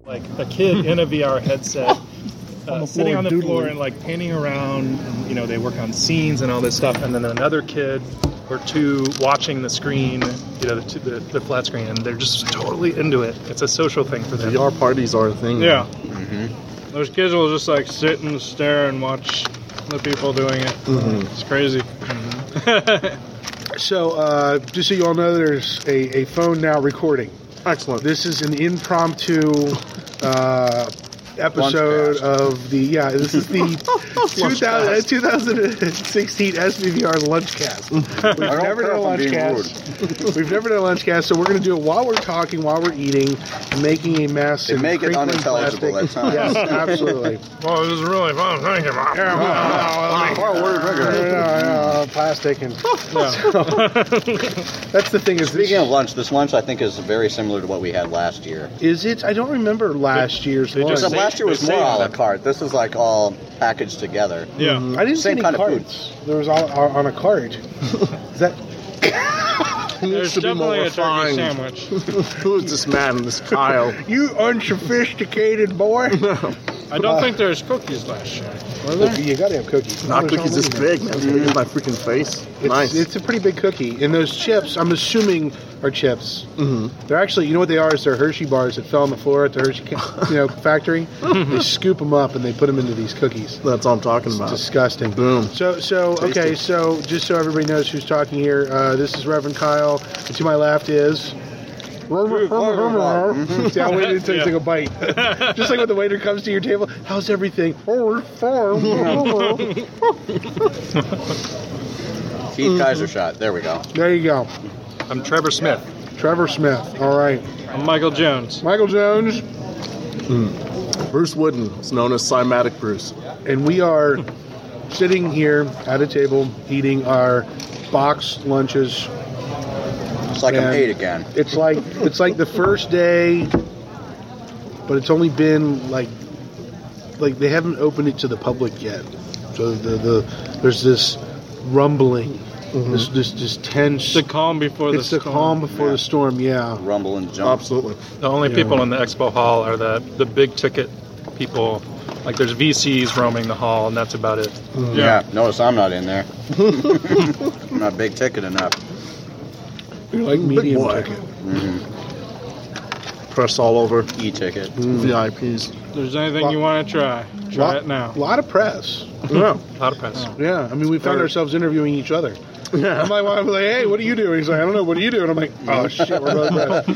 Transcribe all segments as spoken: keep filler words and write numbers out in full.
like a kid in a V R headset, uh, sitting on the doodling. floor and like painting around. And, you know, they work on scenes and all this stuff, and then another kid or two watching the screen, you know, the, the, the flat screen, and they're just totally into it. It's a social thing for them. V R parties are a thing. Yeah. Mm-hmm. Those kids will just like sit and stare and watch the people doing it. Mm-hmm. It's crazy. Mm-hmm. So, uh, just so you all know, there's a, a phone now recording. Excellent. This is an impromptu uh, episode of the, yeah, this is the two thousand sixteen S V V R Lunchcast. We've never done a Lunchcast. We've never done a Lunchcast, so we're going to do it while we're talking, while we're eating, making a mess. They make it unintelligible at times. Yes, absolutely. Well, this is really fun. Thank you, Mom. Yeah, well, oh, we're drinking. Uh, plastic and yeah. So, that's the thing. Is Speaking this, of lunch, this lunch I think is very similar to what we had last year. Is it? I don't remember last they, years they lunch. Just, last year was more a la carte. This is like all packaged together. Yeah, mm-hmm. I didn't Same see any kind carts. Of there was all, all on a cart. Is that? There's to definitely be more a turkey sandwich. Who is this man? This Kyle? You unsophisticated boy. I don't uh, think there's cookies last year. Were there? You gotta have cookies. Not cookies this big, man. Look at my freaking face. It's, nice. It's a pretty big cookie. And those chips, I'm assuming, are chips. Mm-hmm. They're actually, you know what they are? Is they're Hershey bars that fell on the floor at the Hershey, you know, factory. They scoop them up and they put them into these cookies. That's all I'm talking it's about. Disgusting. Boom. So, so Tasty. okay. So, just so everybody knows who's talking here, uh, this is Reverend Kyle. And to my left is. Mm-hmm. See, I'll wait until you take a bite. Just like when the waiter comes to your table, how's everything? Keith Kaiser shot. There we go. There you go. I'm Trevor Smith. Trevor Smith. All right. I'm Michael Jones. Michael Jones. Mm. Bruce Wooden. It's known as Cymatic Bruce. And we are sitting here at a table eating our boxed lunches. It's like I'm eight again. It's like it's like the first day, but it's only been like like they haven't opened it to the public yet. So the, the there's this rumbling, mm-hmm. this this this tense. The calm before the it's storm. It's the calm before yeah. the storm. Yeah, rumble and jump. Absolutely. The only yeah. people in the expo hall are the the big ticket people. Like there's V Cs roaming the hall, and that's about it. Mm. Yeah. yeah. Notice I'm not in there. I'm not big ticket enough. You're like medium ticket. Mm-hmm. Press all over. E-ticket. Mm. V I Ps. If there's anything lot, you want to try, try lot, it now. A lot of press. Yeah. A lot of press. Oh. Yeah. I mean, we found ourselves interviewing each other. Yeah. I'm like, well, I'm like, hey, what are you doing? He's like, I don't know. What are you doing? I'm like, oh, shit, we're both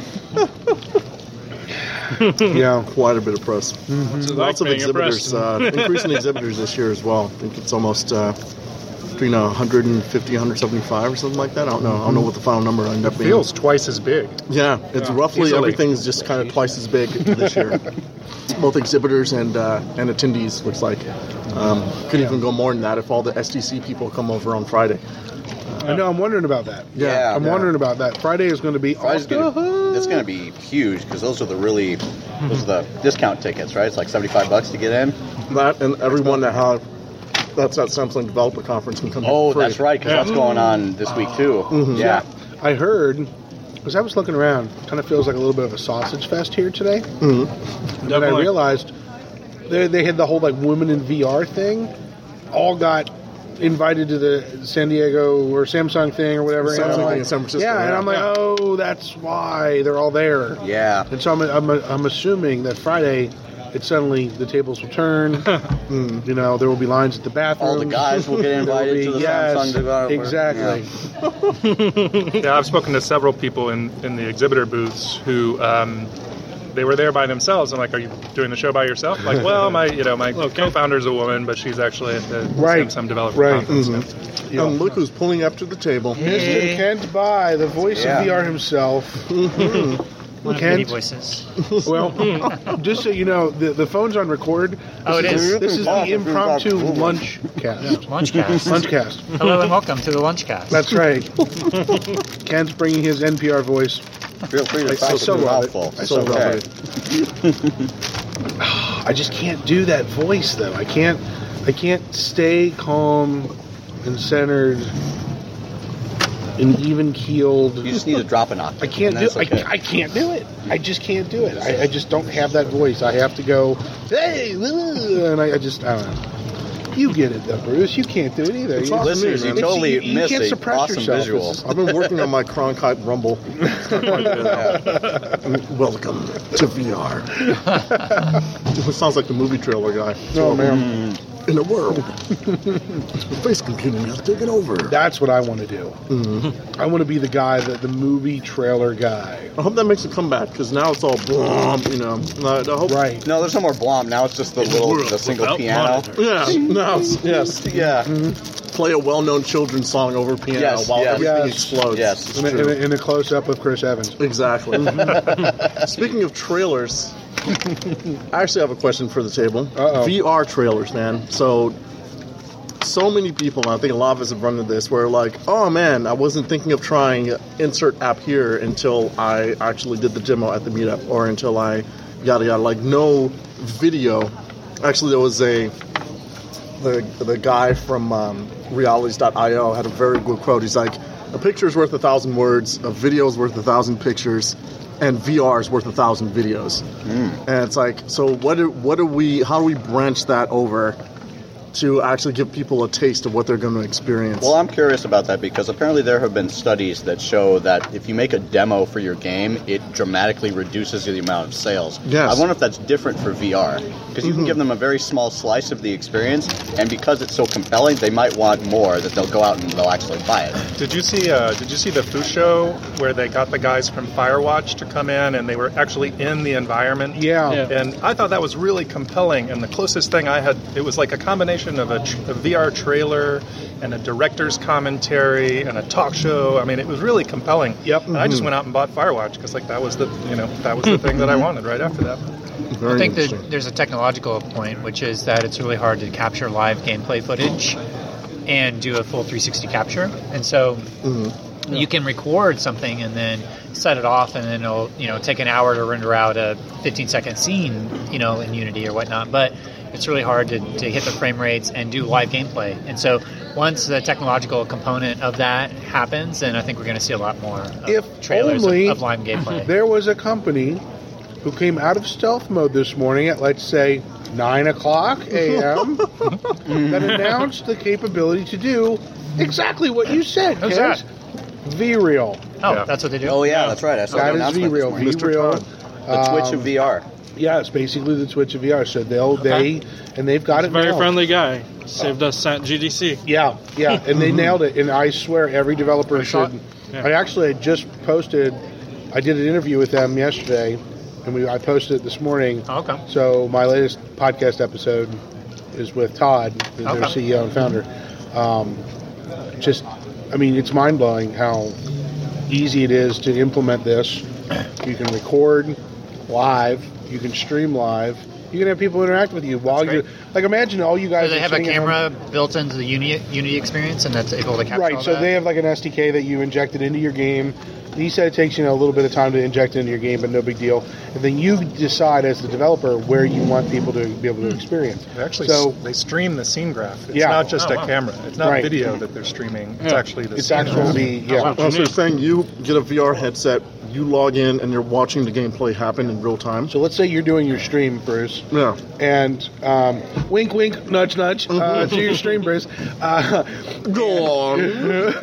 press. Yeah. Quite a bit of press. Mm-hmm. So Lots like of exhibitors. Uh, increasing exhibitors this year as well. I think it's almost... Uh, between one hundred fifty, one hundred seventy-five or something like that. I don't know. I don't know what the final number will end up it being. Feels twice as big. Yeah, it's yeah. roughly Easily. Everything's just kind of twice as big this year. Both exhibitors and uh, and attendees looks like. Um, could yeah. even go more than that if all the S D C people come over on Friday. Uh, I know. I'm wondering about that. Yeah, yeah I'm yeah. wondering about that. Friday is going to be. Friday's gonna, that's going to be huge because those are the really those are the discount tickets, right? It's like seventy-five bucks to get in. That and everyone that have. That's that Samsung Developer Conference can come. Oh, free. that's right, because yeah. that's going on this week too. Mm-hmm. Yeah, I heard because I was looking around. Kind of feels like a little bit of a sausage fest here today. Mm-hmm. And then I realized they they had the whole like women in V R thing. All got invited to the San Diego or Samsung thing or whatever. Samsung and like, in San Francisco. Yeah, yeah, and I'm like, yeah. oh, that's why they're all there. Yeah, and so I'm I'm, I'm assuming that Friday. It suddenly the tables will turn. mm, you know, there will be lines at the bathroom. All the guys will get invited be, to the yes, Samsung developer. Exactly. Yeah. Yeah, I've spoken to several people in, in the exhibitor booths who um, they were there by themselves. I'm like, are you doing the show by yourself? Like, well, my you know my okay. co-founder's a woman, but she's actually at the right. Samsung developer right. conference. Mm-hmm. Yeah. Um, look who's pulling up to the table. Mister Kent By, the voice yeah. of V R himself. Mm-hmm. One of many voices. Well, just so you know, the, the phone's on record. This oh, it is. is. This is the impromptu lunch cast. Lunchcast. Lunchcast. Hello and welcome to the Lunchcast. That's right. Kent's bringing his N P R voice. Feel free to talk I so love it. I so love it. I just can't do that voice though. I can't. I can't stay calm and centered an even keeled. You just need to drop an octave. I can't do. Okay. I, I can't do it. I just can't do it. I, I just don't have that voice. I have to go, hey, and I, I just I don't know. You get it though, Bruce. You can't do it either. It's You- not Listeners, me, you man. totally you, you missed can't a suppress awesome yourself. visual. It's- I've been working on my Cronkite Rumble. Welcome to V R. It sounds like the movie trailer guy. Oh man, In a world, the face computing has taken over. that's what I want to do. Mm-hmm. I want to be the guy, that the movie trailer guy. I hope that makes a comeback because now it's all blom, you know. I, I hope, Right. No, there's no more Blom. Now it's just the little, world the single without piano. monitor. Yeah. Now, it's- yes. Yeah. Play a well-known children's song over piano Yes, while yes. everything Yes. explodes. Yes. It's In a, true. in a, in a close-up of Chris Evans. Exactly. Speaking of trailers, I actually have a question for the table. Uh-oh. V R trailers, man. So, so many people, and I think a lot of us have run into this, where like, oh man, I wasn't thinking of trying insert app here until I actually did the demo at the meetup, or until I yada yada. Like, no video. Actually, there was a the the guy from um, realities dot io had a very good quote. He's like, a picture is worth a thousand words, a video is worth a thousand pictures, and V R is worth a thousand videos. Mm. And it's like, so what do, what do we, how do we branch that over to actually give people a taste of what they're going to experience? Well, I'm curious about that because apparently there have been studies that show that if you make a demo for your game, it dramatically reduces the amount of sales. Yes. I wonder if that's different for V R because you Mhm. can give them a very small slice of the experience, and because it's so compelling, they might want more. That they'll go out and they'll actually buy it. Did you see? Uh, did you see the Foo show where they got the guys from Firewatch to come in and they were actually in the environment? Yeah. Yeah. And I thought that was really compelling. And the closest thing I had, it was like a combination of a, tr- a V R trailer and a director's commentary and a talk show. I mean, it was really compelling. Yep. And I just went out and bought Firewatch because like that was the you know that was the thing that I wanted right after that. Very I think that interesting. there's a technological point, which is that it's really hard to capture live gameplay footage and do a full three sixty capture. And so Mm-hmm. you can record something and then set it off, and then it'll you know take an hour to render out a fifteen second scene, you know, in Unity or whatnot. But it's really hard to, to hit the frame rates and do live gameplay. And so once the technological component of that happens, then I think we're going to see a lot more of If trailers only of, of live gameplay. There was a company who came out of stealth mode this morning at, let's say, nine o'clock a.m. that announced the capability to do exactly what you said, Who's kids. V-Real. Oh, Yeah. that's what they do? Oh yeah, that's right. I saw the That is announcement this V-Real. morning. Mister V-Real. Todd. The Twitch um, of V R. Yeah, it's basically the Twitch of V R. So they'll they and they've got it Very nailed. friendly guy. Saved us at G D C. Yeah, yeah, and they nailed it. And I swear, every developer I saw should. it. Yeah. I actually had just posted. I did an interview with them yesterday, and we I posted it this morning. Oh, okay. So my latest podcast episode is with Todd, their Okay. C E O and founder. Um, just, I mean, it's mind blowing how easy it is to implement this. You can record live. You can stream live. You can have people interact with you while That's you're great. like. Imagine all you guys. Do they are have a sitting at home- camera built into the Unity, Unity experience, and that's able to capture Right, all so that? they have like an S D K that you injected into your game. He said it takes you know a little bit of time to inject it into your game, but no big deal. And then you decide as the developer where you want people to be able to experience. They actually So- s- they stream the scene graph. It's Yeah. not just Oh, a wow. camera. It's not Right. video that they're streaming. It's Yeah. actually the It's scene actually graph. be yeah. wow. Oh, so you're saying you get a V R headset, you log in, and you're watching the gameplay happen in real time? So let's say you're doing your stream, Bruce, Yeah. and um, wink, wink, nudge, nudge uh, to your stream, Bruce. Uh, Go on.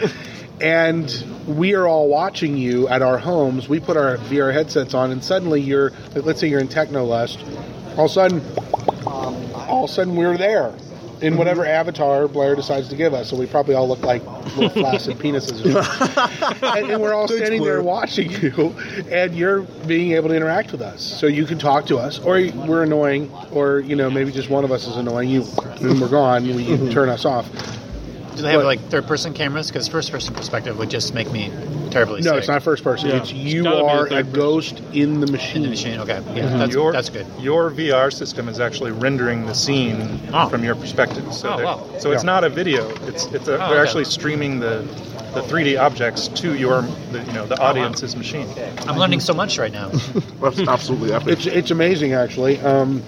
and we are all watching you at our homes. We put our V R headsets on, and suddenly you're, like, let's say you're in Technolust. All of a sudden, all of a sudden we're there in whatever avatar Blair decides to give us. So we probably all look like little flaccid penises, or something. and, and we're all Thanks, standing Blair. there watching you, and you're being able to interact with us. So you can talk to us, or we're annoying, or you know maybe just one of us is annoying you, and we're gone. You, you turn us off. Do they have What? like third-person cameras? Because first-person perspective would just make me terribly No, sick. it's not first person. Yeah. It's It's you gotta be are a third a person. ghost in the machine. in the machine. Okay, yeah, that's, Your, that's good. Your V R system is actually rendering the scene Oh. from your perspective. So, Oh, they're- wow. so it's Yeah. not a video. It's it's a, Oh, they're okay. actually streaming the the three D objects to your the, you know the audience's machine. I'm learning so much right now. That's absolutely epic. It's it's amazing, actually. Um,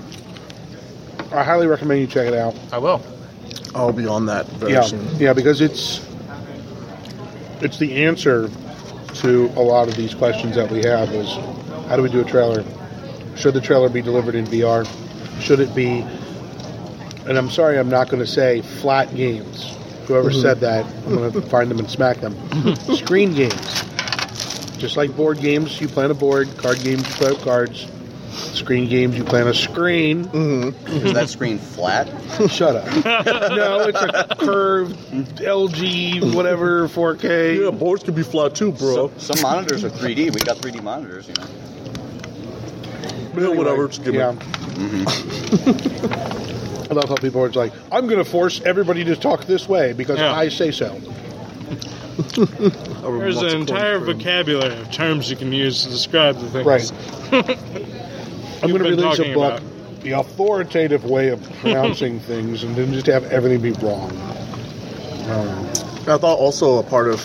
I highly recommend you check it out. I will. I'll be on that very Yeah, soon. yeah, because it's it's the answer to a lot of these questions that we have is, how do we do a trailer? Should the trailer be delivered in V R? Should it be, and I'm sorry I'm not going to say flat games. Whoever mm-hmm. said that, I'm going to find them and smack them. Screen games. Just like board games, you play on a board. Card games, you play with cards. Screen games, you play on a screen. Mm-hmm. Is that screen flat? Shut up. No, it's a curved L G, whatever, four K. Yeah, boards can be flat too, bro. So, some monitors are three D. We got three D monitors, you know. But anyway, whatever. Just give yeah. Mm-hmm. I love how people are just like, I'm going to force everybody to talk this way because yeah. I say so. There's an entire vocabulary of terms you can use to describe the things. Right. I'm going to release a book, about. The authoritative way of pronouncing things, and then just have everything be wrong. Um, I thought also a part of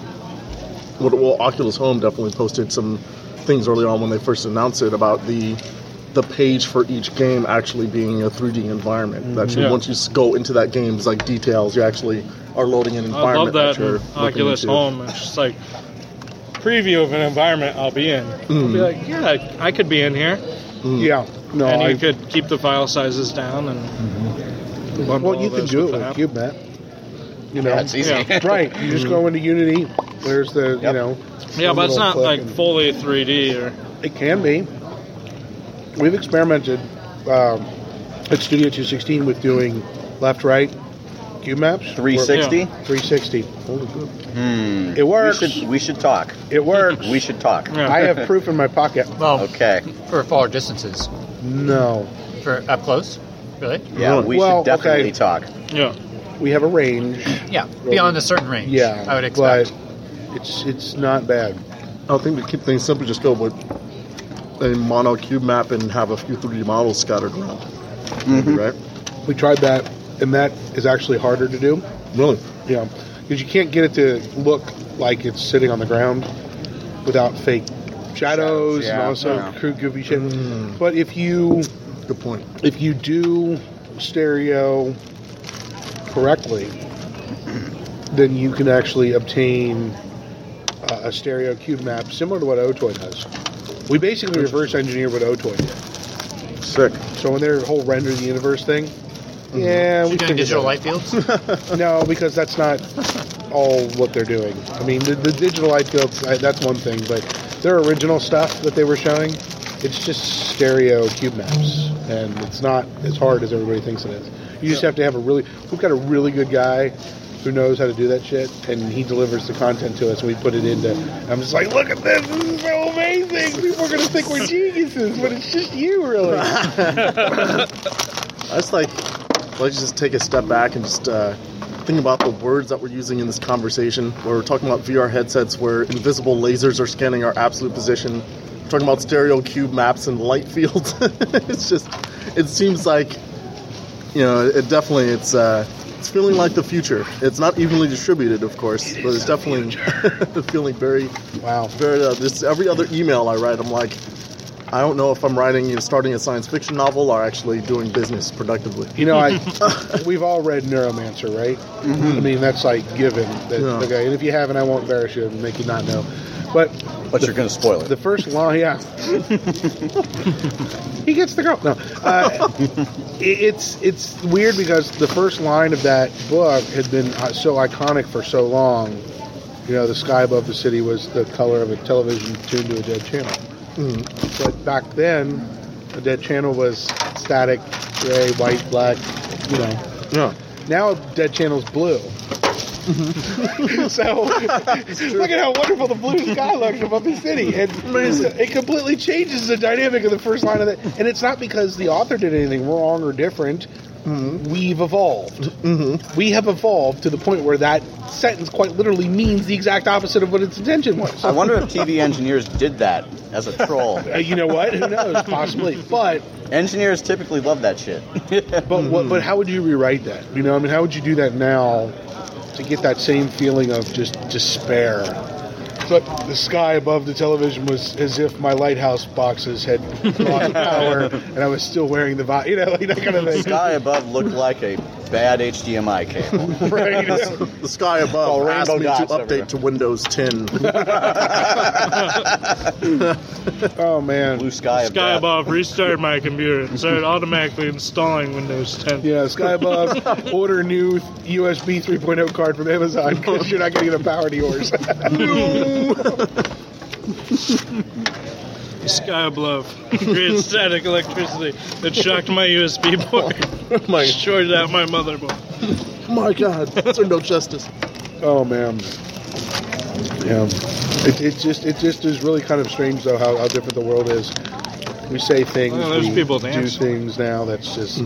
what well, Oculus Home definitely posted some things early on when they first announced it about the the page for each game actually being a three D environment. Mm-hmm. Actually, yeah. once you go into that game, it's like details. You actually are loading an environment. I love that, that you're in Oculus into. Home. It's just like preview of an environment I'll be in. Mm. I'll be like, yeah, I could be in here. Mm. Yeah, no, and you I, could keep the file sizes down and. Mm-hmm. Well, you can do it with CubeMap. You know, yeah, it's easy. Yeah. Right? You just go into Unity. There's the yep. you know. Yeah, but it's not like fully three D or. It can be. We've experimented um, at Studio two sixteen with doing left-right cube maps. three sixty? Yeah. three sixty. Hmm. It works. We should, we should talk. It works. We should talk. Yeah. I have proof in my pocket. Well, Okay. for far distances. No. For up close? Really? Yeah, we Well, should definitely okay. talk. Yeah. We have a range. Yeah, beyond a certain range. Yeah, I would expect. But it's it's not bad. I think to keep things simple, just go with a mono cube map and have a few three D models scattered around. Mm-hmm. Right? We tried that, and that is actually harder to do. Really? Yeah, because you can't get it to look like it's sitting on the ground without fake shadows, Shadows, yeah, and also yeah. crude goofy shit. Mm. But if you Good point. if you do stereo correctly, then you can actually obtain uh, a stereo cube map similar to what Otoy does. We basically reverse engineer what Otoy did. Sick. So when their whole render the universe thing, Mm-hmm. yeah, we You're doing figured digital that light fields? out. No, because that's not all what they're doing. I mean, the, the digital light fields, I, that's one thing, but their original stuff that they were showing, it's just stereo cube maps, and it's not as hard as everybody thinks it is. You just have to have a really, we've got a really good guy who knows how to do that shit, and he delivers the content to us, and we put it into, I'm just like, look at this, this is so amazing, people are going to think we're geniuses, but it's just you, really. I just like, let's just take a step back and just uh, think about the words that we're using in this conversation, where we're talking about V R headsets where invisible lasers are scanning our absolute position. We're talking about stereo cube maps and light fields. It's just, it seems like, you know, it definitely, it's uh, it's feeling like the future. It's not evenly distributed, of course, but it's definitely feeling very, Wow. very, uh, this, every other email I write, I'm like, I don't know if I'm writing, you know, starting a science fiction novel or actually doing business productively. You know, I we've all read Neuromancer, right? Mm-hmm. I mean, that's like given. That, Yeah. Okay, and if you haven't, I won't embarrass you and make you not know. But But you're going to spoil it. the first line, yeah, he gets the girl. No, uh, it, it's it's weird because the first line of that book had been uh, so iconic for so long. You know, the sky above the city was the color of a television tuned to a dead channel. Mm. But back then, a dead channel was static, gray, white, black, you know. Yeah. Now a dead channel's blue. So, look at how wonderful the blue sky looks above the city. And it completely changes the dynamic of the first line of it. And it's not because the author did anything wrong or different. Mm-hmm. We've evolved. Mm-hmm. We have evolved to the point where that sentence quite literally means the exact opposite of what its intention was. I wonder if T V engineers did that as a troll. Uh, you know what? Who knows? Possibly. But Engineers typically love that shit. but what, but how would you rewrite that? You know, I mean, how would you do that now to get that same feeling of just despair? But the sky above the television was as if my lighthouse boxes had lost power and I was still wearing the, vi- you know, like that kind of The thing. sky above looked like a bad H D M I cable. Right. The sky above Oh, asked rainbow me to dots update everywhere. to Windows ten. Oh man. Blue sky of Sky death. above restarted my computer and started automatically installing Windows ten. Yeah, Sky Above, order a new U S B three point oh card from Amazon because you're not getting enough power to yours. Sky above created static electricity that shocked my U S B port, my, shorted out my motherboard. my God, that's no justice. Oh man. Yeah. It, it just it just is really kind of strange though how, how different the world is. We say things, Well, there's we people do dancing. things now that's just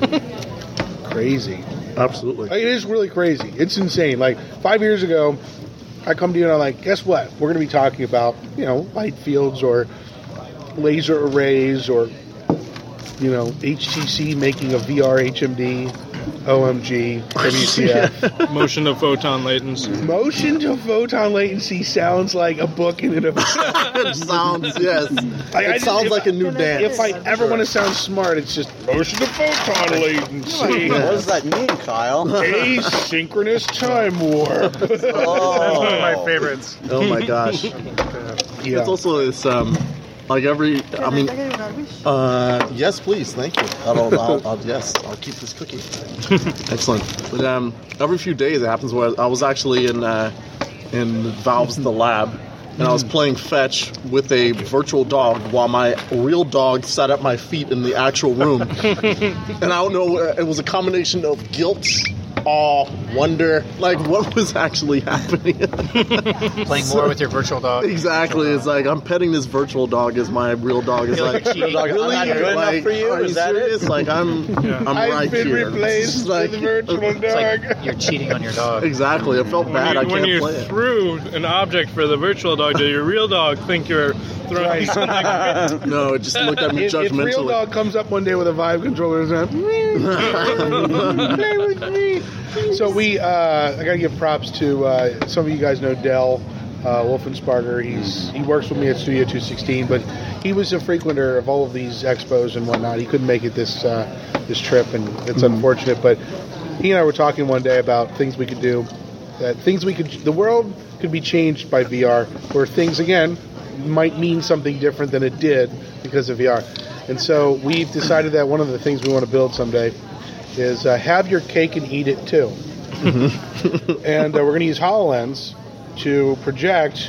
crazy. Absolutely. Like, it is really crazy. It's insane. Like five years ago, I come to you and I'm like, guess what? We're going to be talking about, you know, light fields or laser arrays or, you know, H T C making a V R H M D, O M G, W C F. Motion to photon latency. Motion to photon latency sounds like a book in and of itself. It sounds, yes. Like, I It just- sounds if like I- a new dance. If I ever want to sound smart, it's just motion to photon latency. What does that mean, Kyle? Asynchronous time warp. That's one of my favorites. Oh my gosh. Yeah. It's also this, um, like every, I mean, uh, yes, please, thank you. I'll, I'll, I'll, yes, I'll keep this cookie. Excellent. But um, every few days it happens where I was actually in uh, in Valve's The Lab, and I was playing fetch with a virtual dog while my real dog sat at my feet in the actual room. And I don't know, uh, it was a combination of guilt, awe, wonder, like what was actually happening. Playing more with your virtual dog. Exactly. It's like I'm petting this virtual dog as my real dog is Feel like like, you're cheating. Dog, I'm really? not good enough Like, for you? are Is you that it? serious? Like I'm, I'm I've right been here. replaced It's like- with a virtual It's dog. like you're cheating on your dog. Exactly. It felt bad. I When you, when can't you play it. threw an object for the virtual dog to your real dog, think you're throwing Right. something. No, it just looked at me If, if real judgmentally. dog comes up one day with a Vive controller and says, play with me. So we, uh, I gotta give props to uh, some of you guys know Dell uh, Wolfensparger. He's he works with me at Studio two sixteen, but he was a frequenter of all of these expos and whatnot. He couldn't make it this uh, this trip, and it's unfortunate. But he and I were talking one day about things we could do, that things we could, the world could be changed by V R, where things again might mean something different than it did because of V R. And so we've decided that one of the things we want to build someday is uh, have your cake and eat it too. And uh, we're going to use HoloLens to project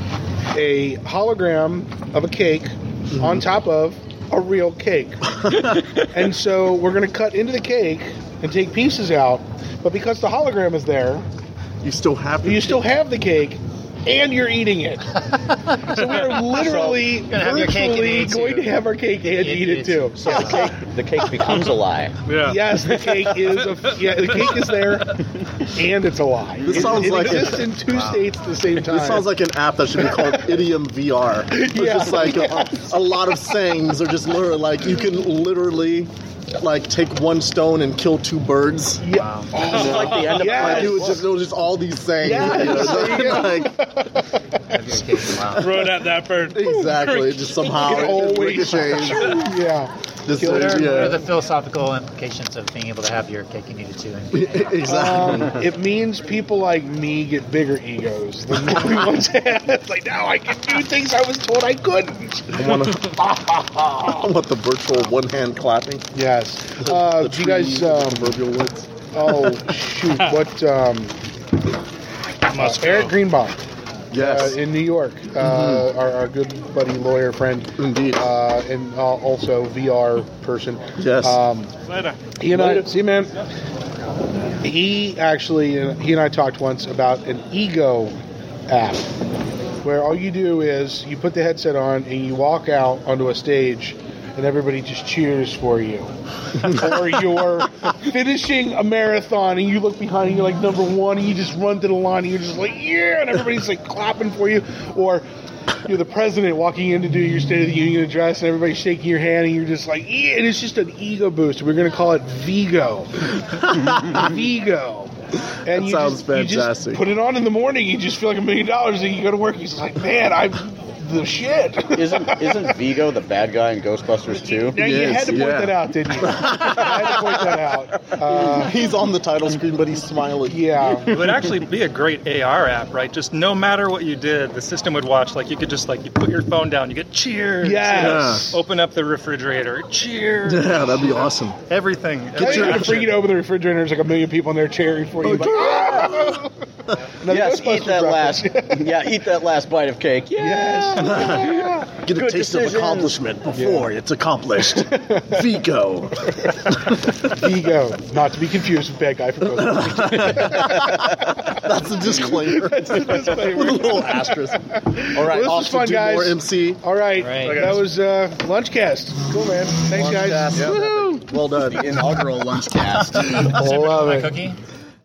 a hologram of a cake on top of a real cake. And so we're going to cut into the cake and take pieces out, but because the hologram is there, You still have you still have the cake and you're eating it. So we're literally Gonna have your cake and virtually eat it going too. to have our cake and Eat eat it it too. too. The cake, the cake becomes a lie. Yeah. Yes, the cake is a, yeah, the cake is there, and it's a lie. This it, sounds it like exists a- in two states at the same time. This sounds like an app that should be called Idiom V R. It's Yeah. just like a, a lot of sayings are just literally like you can literally like take one stone and kill two birds. yeah. It's like the end of Yes. Like, it was just, it was just all these sayings. Yes. You know, There you go. like, Have your cake. Wow. Throw it at that bird. exactly. Just somehow It it always ricochets. yeah. Just, Kill uh, it. What are yeah. the philosophical implications of being able to have your cake and eat it too? And Exactly. Um, it means people like me get bigger egos than what we once had. It's like now I can do things I was told I couldn't. I want to. I want the virtual one hand clapping. Yes. Uh, The do you guys? tree, Um, proverbial woods. oh shoot! What? Um, uh, Eric Greenbaum. Yes. Uh, in New York, uh, our, our good buddy, lawyer friend, Indeed. uh, and uh, also V R person. Yes. Um, Later. he and I, see, man. He actually, uh, he and I talked once about an ego app, where all you do is you put the headset on and you walk out onto a stage, and everybody just cheers for you. Or you're finishing a marathon and you look behind and you're like number one and you just run to the line and you're just like, yeah, and everybody's like clapping for you. Or you're the president walking in to do your State of the Union address and everybody's shaking your hand and you're just like, yeah, and it's just an ego boost. We're going to call it Vigo. Vigo. And That you sounds just, you just fantastic. put it on in the morning, you just feel like a million dollars and you go to work, you're just like, man, I'm the shit. Isn't isn't Vigo the bad guy in Ghostbusters too? Now, you Yes, had to point yeah. that out, didn't you? You had to point that out. Uh, He's on the title screen, but he's smiling. yeah. It would actually be a great A R app, right? Just no matter what you did, the system would watch. Like you could just like you put your phone down, you get cheers. Yes. Yeah. Open up the refrigerator, cheers. Yeah, that'd be awesome. Everything. Now every you have to action. freaking open the refrigerator. There's like a million people in there cheering for you. Like, "Ah!" Another Yes, Ghostbusters eat that last. reference. Yeah, eat that last bite of cake. Yeah. Yes. Get a Good taste decisions. of accomplishment before it's accomplished. Vigo. Vigo, not to be confused with bad guy for Ghostbusters. That's the disclaimer. That's the disclaimer. With a little asterisk. All right, Well, this off was to fun, do guys. more M C. All right, Right. that was uh, Lunchcast. Cool, man. Thanks, guys. Lunchcast. Woohoo. Well done. The inaugural lunch cast. Love My it. cookie.